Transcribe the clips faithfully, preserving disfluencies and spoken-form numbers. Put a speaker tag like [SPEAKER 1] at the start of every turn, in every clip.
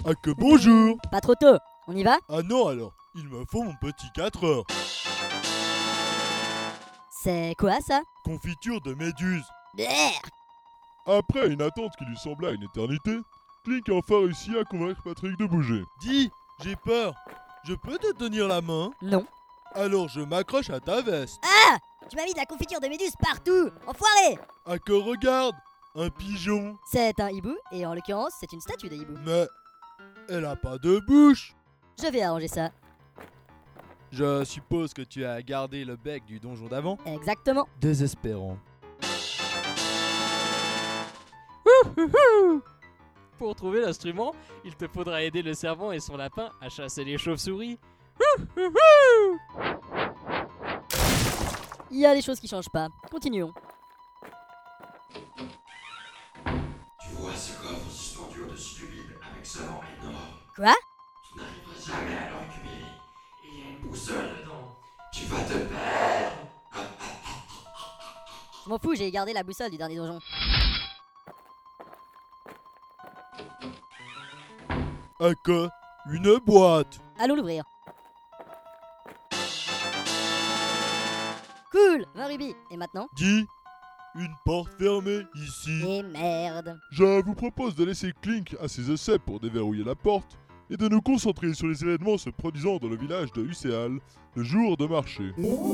[SPEAKER 1] Ah que bonjour.
[SPEAKER 2] Pas trop tôt, on y va?
[SPEAKER 1] Ah non alors, il me faut mon petit quatre heures.
[SPEAKER 2] C'est quoi ça?
[SPEAKER 1] Confiture de méduse.
[SPEAKER 2] Bleh.
[SPEAKER 3] Après une attente qui lui sembla une éternité, Clink a enfin réussi à convaincre Patrick de bouger.
[SPEAKER 1] Dis, j'ai peur. Je peux te tenir la main?
[SPEAKER 2] Non.
[SPEAKER 1] Alors je m'accroche à ta veste.
[SPEAKER 2] Ah! Tu m'as mis de la confiture de méduse partout! Enfoiré!
[SPEAKER 1] Ah que regarde, un pigeon.
[SPEAKER 2] C'est un hibou, et en l'occurrence, c'est une statue de hibou.
[SPEAKER 1] Mais elle a pas de bouche.
[SPEAKER 2] Je vais arranger ça.
[SPEAKER 1] Je suppose que tu as gardé le bec du donjon d'avant.
[SPEAKER 2] Exactement.
[SPEAKER 1] Désespérant.
[SPEAKER 4] Pour trouver l'instrument, il te faudra aider le servant et son lapin à chasser les chauves-souris.
[SPEAKER 2] Il y a des choses qui changent pas. Continuons.
[SPEAKER 5] Tu vois ce coffre suspendu au-dessus du vide avec ce vent énorme?
[SPEAKER 2] Quoi?
[SPEAKER 5] Tu n'arriveras jamais à le récupérer. Il y a une boussole dedans. Tu vas te perdre.
[SPEAKER 2] Je m'en fous, j'ai gardé la boussole du dernier donjon.
[SPEAKER 1] Ah que une boîte.
[SPEAKER 2] Allons l'ouvrir. Cool! vingt rubis. Et maintenant?
[SPEAKER 1] Dis, une porte fermée ici.
[SPEAKER 2] Et merde.
[SPEAKER 3] Je vous propose de laisser Clink à ses essais pour déverrouiller la porte et de nous concentrer sur les événements se produisant dans le village de Uséal le jour de marché.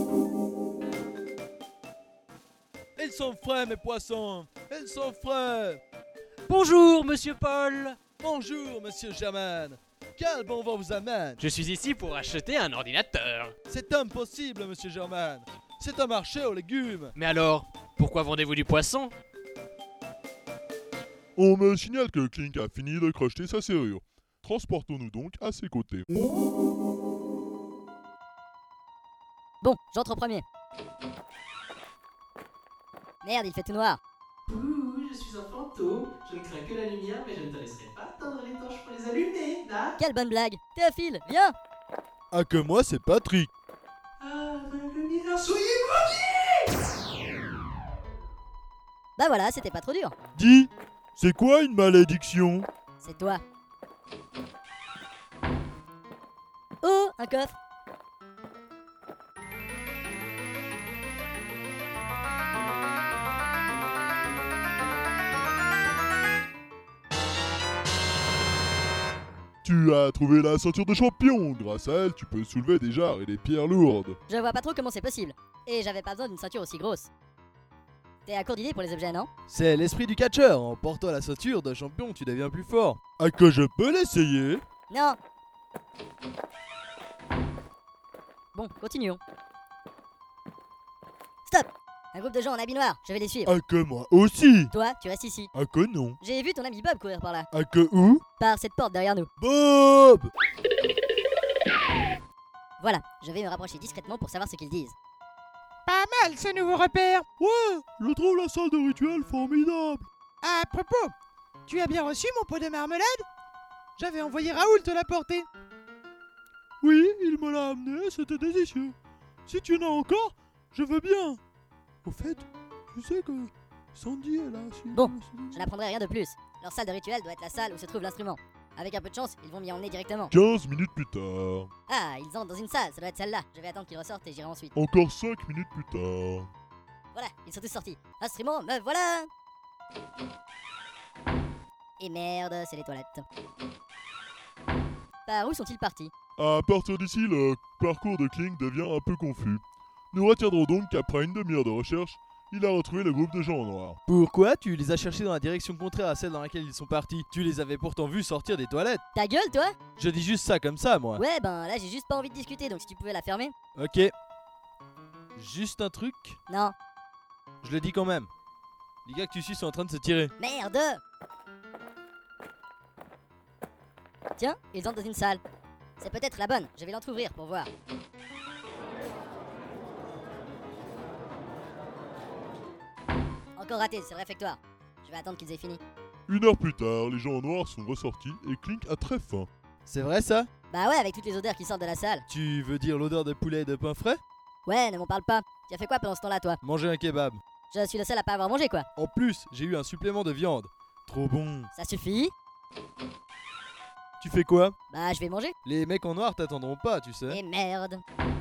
[SPEAKER 1] Ils sont frais mes poissons. Ils sont frais.
[SPEAKER 4] Bonjour, monsieur Paul.
[SPEAKER 1] Bonjour monsieur Germain. Quel bon vent vous amène?
[SPEAKER 4] Je suis ici pour acheter un ordinateur.
[SPEAKER 1] C'est impossible monsieur Germain. C'est un marché aux légumes.
[SPEAKER 4] Mais alors, pourquoi vendez-vous du poisson?
[SPEAKER 3] On me signale que Clink a fini de crocheter sa serrure. Transportons-nous donc à ses côtés.
[SPEAKER 2] Bon, j'entre en premier. Merde, il fait tout noir.
[SPEAKER 6] Ouh, je suis un fantôme. Je ne crains que la lumière, mais je ne te laisserai pas tendre les torches pour les allumer, là.
[SPEAKER 2] Quelle bonne blague. Théophile, viens!
[SPEAKER 1] Ah que moi c'est Patrick.
[SPEAKER 6] Ah, ma lumière, soyez
[SPEAKER 2] Bah voilà, c'était pas trop dur.
[SPEAKER 1] Dis, c'est quoi une malédiction?
[SPEAKER 2] C'est toi. Oh, un coffre.
[SPEAKER 3] Tu as trouvé la ceinture de champion. Grâce à elle, tu peux soulever des jarres et des pierres lourdes.
[SPEAKER 2] Je vois pas trop comment c'est possible. Et j'avais pas besoin d'une ceinture aussi grosse. T'es à court d'idées pour les objets, non?
[SPEAKER 7] C'est l'esprit du catcheur. En portant la ceinture de champion, tu deviens plus fort.
[SPEAKER 1] Ah que je peux l'essayer?
[SPEAKER 2] Non. Bon, continuons. Stop! Un groupe de gens en habit noir, je vais les suivre.
[SPEAKER 1] Ah que moi aussi.
[SPEAKER 2] Toi, tu restes ici.
[SPEAKER 1] Ah que non.
[SPEAKER 2] J'ai vu ton ami Bob courir par là.
[SPEAKER 1] Ah que où?
[SPEAKER 2] Par cette porte derrière nous.
[SPEAKER 1] Bob!
[SPEAKER 2] Voilà, je vais me rapprocher discrètement pour savoir ce qu'ils disent.
[SPEAKER 8] Pas mal ce nouveau repère.
[SPEAKER 1] Ouais, je trouve la salle de rituel formidable.
[SPEAKER 8] À propos, tu as bien reçu mon pot de marmelade? J'avais envoyé Raoul te l'apporter.
[SPEAKER 1] Oui, il me l'a amené, c'était délicieux. Si tu en as encore, je veux bien. Au fait, tu sais que Sandy est là. Si
[SPEAKER 2] Bon, je n'apprendrai rien de plus. Leur salle de rituel doit être la salle où se trouve l'instrument. Avec un peu de chance, ils vont m'y emmener directement.
[SPEAKER 3] quinze minutes plus tard.
[SPEAKER 2] Ah, ils entrent dans une salle, ça doit être celle-là. Je vais attendre qu'ils ressortent et j'irai ensuite.
[SPEAKER 3] Encore cinq minutes plus tard.
[SPEAKER 2] Voilà, ils sont tous sortis. Instrument, me voilà! Et merde, c'est les toilettes. Par où sont-ils partis?
[SPEAKER 3] À partir d'ici, le parcours de Clink devient un peu confus. Nous retiendrons donc qu'après une demi-heure de recherche, il a retrouvé le groupe de gens en noir.
[SPEAKER 7] Pourquoi tu les as cherchés dans la direction contraire à celle dans laquelle ils sont partis? Tu les avais pourtant vus sortir des toilettes.
[SPEAKER 2] Ta gueule, toi?
[SPEAKER 7] Je dis juste ça comme ça, moi.
[SPEAKER 2] Ouais, ben là, j'ai juste pas envie de discuter, donc si tu pouvais la fermer.
[SPEAKER 7] Ok. Juste un truc,
[SPEAKER 2] Non.
[SPEAKER 7] je le dis quand même. Les gars que tu suis sont en train de se tirer.
[SPEAKER 2] Merde! Tiens, ils entrent dans une salle. C'est peut-être la bonne, je vais l'entrouvrir pour voir. Encore raté, c'est le réfectoire. Je vais attendre qu'ils aient fini.
[SPEAKER 3] Une heure plus tard, les gens en noir sont ressortis et Clink a très faim.
[SPEAKER 7] C'est vrai ça?
[SPEAKER 2] Bah ouais, avec toutes les odeurs qui sortent de la salle.
[SPEAKER 7] Tu veux dire l'odeur de poulet et de pain frais?
[SPEAKER 2] Ouais, ne m'en parle pas. Tu as fait quoi pendant ce temps-là, toi?
[SPEAKER 7] Manger un kebab.
[SPEAKER 2] Je suis le seul à pas avoir mangé, quoi.
[SPEAKER 7] En plus, j'ai eu un supplément de viande. Trop bon.
[SPEAKER 2] Ça suffit?
[SPEAKER 7] Tu fais quoi?
[SPEAKER 2] Bah, je vais manger.
[SPEAKER 7] Les mecs en noir t'attendront pas, tu sais.
[SPEAKER 2] Et merde.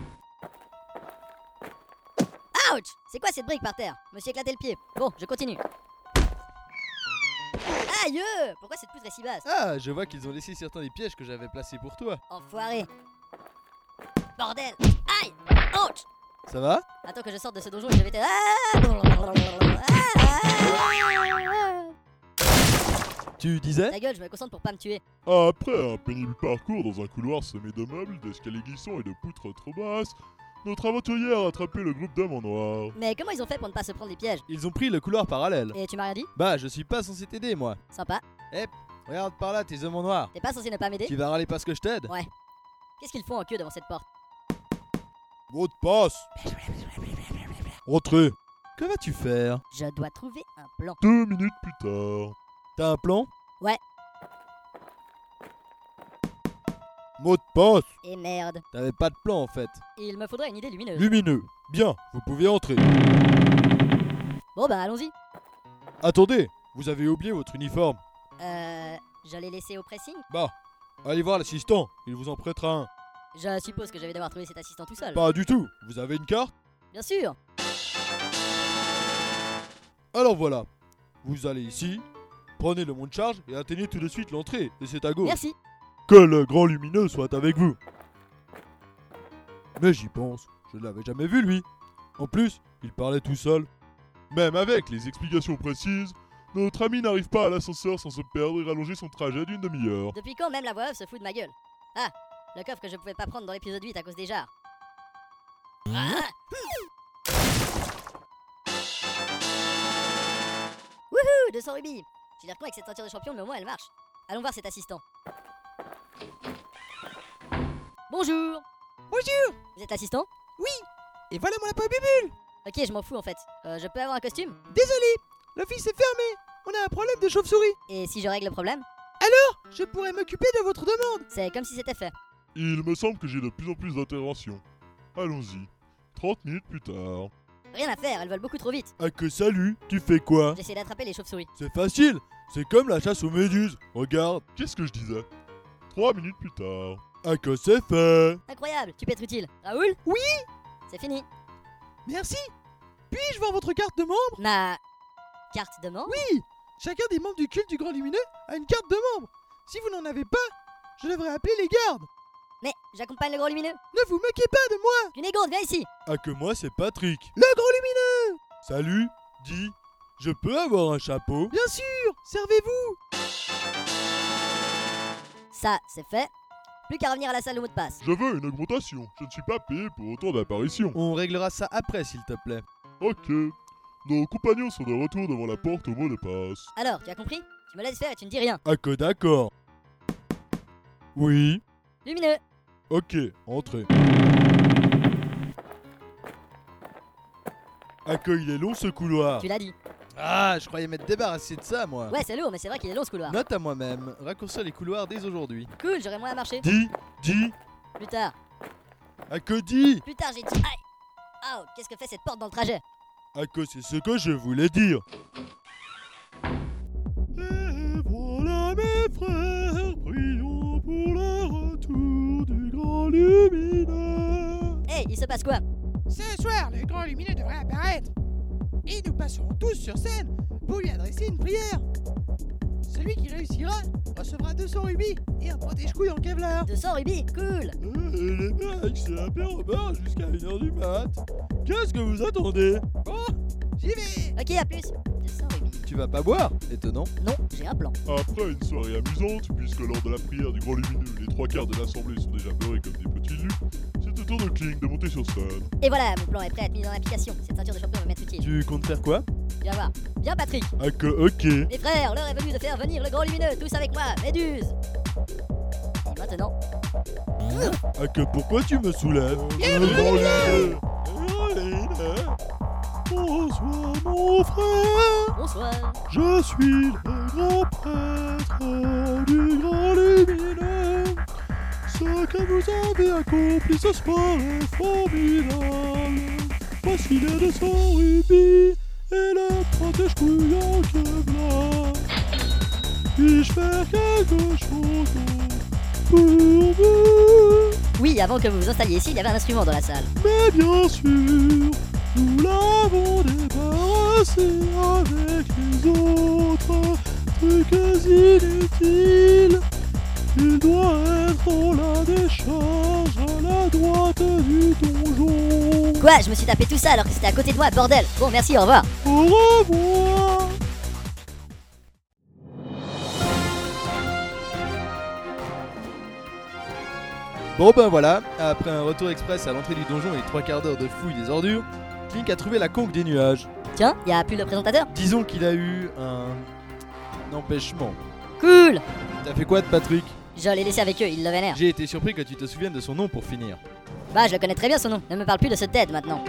[SPEAKER 2] Ouch! C'est quoi cette brique par terre? Je me suis éclaté le pied. Bon, je continue. Aïe! Pourquoi cette poutre est si basse?
[SPEAKER 7] Ah, je vois qu'ils ont laissé certains des pièges que j'avais placés pour toi.
[SPEAKER 2] Enfoiré. Bordel! Aïe! Ouch!
[SPEAKER 7] Ça va?
[SPEAKER 2] Attends que je sorte de ce donjon et je vais te... Ah
[SPEAKER 7] Tu disais?
[SPEAKER 2] Ta gueule, je me concentre pour pas me tuer.
[SPEAKER 3] Après un pénible parcours dans un couloir semé de meubles, d'escaliers glissants et de poutres trop basses, notre aventurier a rattrapé le groupe d'hommes en noir.
[SPEAKER 2] Mais comment ils ont fait pour ne pas se prendre des pièges?
[SPEAKER 7] Ils ont pris le couloir parallèle.
[SPEAKER 2] Et tu m'as rien dit?
[SPEAKER 7] Bah, je suis pas censé t'aider, moi.
[SPEAKER 2] Sympa.
[SPEAKER 7] Regarde par là, tes hommes en noir.
[SPEAKER 2] T'es pas censé ne pas m'aider?
[SPEAKER 7] Tu vas râler parce que je t'aide?
[SPEAKER 2] Ouais. Qu'est-ce qu'ils font en queue devant cette porte?
[SPEAKER 3] Mot de passe.
[SPEAKER 7] Entrez. Que vas-tu faire?
[SPEAKER 2] Je dois trouver un plan.
[SPEAKER 3] Deux minutes plus tard.
[SPEAKER 7] T'as un plan?
[SPEAKER 2] Ouais.
[SPEAKER 3] Mot de passe.
[SPEAKER 2] Et merde.
[SPEAKER 7] T'avais pas de plan en fait.
[SPEAKER 2] Il me faudrait une idée lumineuse.
[SPEAKER 3] Lumineux. Bien, vous pouvez entrer.
[SPEAKER 2] Bon bah allons-y.
[SPEAKER 3] Attendez, vous avez oublié votre uniforme.
[SPEAKER 2] Euh... Je l'ai laissé au pressing?
[SPEAKER 3] Bah, allez voir l'assistant, il vous en prêtera un.
[SPEAKER 2] Je suppose que je vais devoir trouver cet assistant tout seul.
[SPEAKER 3] Pas du tout, vous avez une carte?
[SPEAKER 2] Bien sûr.
[SPEAKER 3] Alors voilà, vous allez ici, prenez le monte charge et atteignez tout de suite l'entrée, et c'est à gauche.
[SPEAKER 2] Merci.
[SPEAKER 3] Que le grand lumineux soit avec vous. Mais j'y pense, je ne l'avais jamais vu lui. En plus, il parlait tout seul. Même avec les explications précises, notre ami n'arrive pas à l'ascenseur sans se perdre et rallonger son trajet d'une demi-heure.
[SPEAKER 2] Depuis quand même la voix off se fout de ma gueule? Ah, le coffre que je pouvais pas prendre dans l'épisode huit à cause des jarres. Ah Wouhou, deux cents rubis. J'ai l'air con avec cette ceinture de champion, mais au moins elle marche. Allons voir cet assistant. Bonjour.
[SPEAKER 8] Bonjour.
[SPEAKER 2] Vous êtes l'assistant?
[SPEAKER 8] Et voilà mon lapin bébé.
[SPEAKER 2] Ok, je m'en fous en fait. Euh, je peux avoir un costume?
[SPEAKER 8] Désolé, l'office est fermé. On a un problème de chauve-souris.
[SPEAKER 2] Et si je règle le problème?
[SPEAKER 8] Je pourrais m'occuper de votre demande.
[SPEAKER 2] C'est comme si c'était fait.
[SPEAKER 3] Il me semble que j'ai de plus en plus d'interventions. Allons-y. trente minutes plus tard.
[SPEAKER 2] Rien à faire, elles volent beaucoup trop vite.
[SPEAKER 3] Ah que salut, tu fais quoi?
[SPEAKER 2] J'essaie d'attraper les chauves-souris.
[SPEAKER 3] C'est facile, c'est comme la chasse aux méduses. Regarde. Qu'est-ce que je disais? Trois minutes plus tard. Ah que c'est fait.
[SPEAKER 2] Incroyable, tu peux être utile. Raoul?
[SPEAKER 8] Oui.
[SPEAKER 2] C'est fini.
[SPEAKER 8] Merci. Puis-je voir votre carte de membre?
[SPEAKER 2] Ma carte de membre?
[SPEAKER 8] Oui. Chacun des membres du culte du Grand Lumineux a une carte de membre. Si vous n'en avez pas, je devrais appeler les gardes.
[SPEAKER 2] Mais j'accompagne le gros lumineux.
[SPEAKER 8] Ne vous moquez pas de moi.
[SPEAKER 2] Cunégonde, viens ici.
[SPEAKER 3] Ah que moi c'est Patrick.
[SPEAKER 8] Le Grand Lumineux.
[SPEAKER 3] Salut, dis, je peux avoir un chapeau?
[SPEAKER 8] Bien sûr. Servez-vous.
[SPEAKER 2] Ça, c'est fait. Plus qu'à revenir à la salle de mot de passe.
[SPEAKER 3] Je veux une augmentation, je ne suis pas payé pour autant d'apparitions.
[SPEAKER 7] On réglera ça après s'il te plaît.
[SPEAKER 3] Ok. Nos compagnons sont de retour devant la porte au mot de passe.
[SPEAKER 2] Alors, tu as compris? Tu me laisses faire et tu ne dis rien.
[SPEAKER 3] Ah que d'accord. Oui.
[SPEAKER 2] Lumineux.
[SPEAKER 3] Ok, entrez. Ah que il est long ce couloir.
[SPEAKER 2] Tu l'as dit.
[SPEAKER 7] Ah, je croyais m'être débarrassé de ça moi.
[SPEAKER 2] Ouais, c'est lourd, mais c'est vrai qu'il est long ce couloir.
[SPEAKER 7] Note à moi-même, raccourcir les couloirs dès aujourd'hui.
[SPEAKER 2] Cool, j'aurai moins à marcher.
[SPEAKER 3] Dis, dis,
[SPEAKER 2] Plus tard.
[SPEAKER 3] ah que dis.
[SPEAKER 2] Plus tard, j'ai dit. Aïe. Oh, qu'est-ce que fait cette porte dans le trajet?
[SPEAKER 3] Ah que c'est ce que je voulais dire. Et voilà mes frères, prions pour le retour du grand lumineux.
[SPEAKER 2] Hey, il se passe quoi?
[SPEAKER 8] Ce soir, le Grand Lumineux devrait apparaître. Et nous passerons tous sur scène pour lui adresser une prière. Celui qui réussira recevra deux cents rubis et un protège-couille en Kevlar.
[SPEAKER 2] deux cents rubis, cool.
[SPEAKER 3] Eh, les mecs, c'est un au bar jusqu'à une heure du mat. Qu'est-ce que vous attendez?
[SPEAKER 8] Bon, j'y vais.
[SPEAKER 2] Ok, à plus. deux cents rubis.
[SPEAKER 7] Tu vas pas boire? Étonnant.
[SPEAKER 2] Non, j'ai un plan.
[SPEAKER 3] Après une soirée amusante, puisque lors de la prière du grand lumineux, les trois quarts de l'assemblée sont déjà beurrés comme des petits lus, c'est au tour de Kling de monter sur scène.
[SPEAKER 2] Et voilà, mon plan est prêt à être mis en application. Cette ceinture de champion va m'être utile.
[SPEAKER 7] Tu comptes faire quoi?
[SPEAKER 2] Viens voir. Viens, Patrick.
[SPEAKER 3] Ah que ok.
[SPEAKER 2] Mes frères, l'heure est venue de faire venir le grand lumineux. Tous avec moi, Méduse. Et maintenant,
[SPEAKER 3] Ah que pourquoi tu me soulèves?
[SPEAKER 8] Viens,
[SPEAKER 3] Le
[SPEAKER 8] le
[SPEAKER 3] grand
[SPEAKER 8] lumineux.
[SPEAKER 3] lumineux. Bonsoir mon frère.
[SPEAKER 2] bonsoir.
[SPEAKER 3] Je suis le grand prêtre du grand lumineux. Ce que vous avez accompli ce soir est formidable. Voici les deux cents rubis et le protège-couille en Kevlar. Puis-je faire quelque chose d'autre? pour vous.
[SPEAKER 2] Oui, avant que vous vous installiez ici, il y avait un instrument dans la salle.
[SPEAKER 3] Mais bien sûr, nous l'avons débarrassé avec les autres trucs inutiles. Il doit être dans la décharge à la droite du donjon.
[SPEAKER 2] Quoi? Je me suis tapé tout ça alors que c'était à côté de moi, bordel. Bon, merci, au revoir.
[SPEAKER 3] Au revoir.
[SPEAKER 7] Bon ben voilà, après un retour express à l'entrée du donjon et trois quarts d'heure de fouille des ordures, Clink a trouvé la conque des nuages.
[SPEAKER 2] Tiens, y a plus le présentateur?
[SPEAKER 7] Disons qu'il a eu un... un empêchement.
[SPEAKER 2] Cool!
[SPEAKER 7] T'as fait quoi de Patrick?
[SPEAKER 2] Je l'ai laissé avec eux, ils le vénèrent.
[SPEAKER 7] J'ai été surpris que tu te souviennes de son nom pour finir.
[SPEAKER 2] Bah, je le connais très bien son nom. Ne me parle plus de ce Ted maintenant.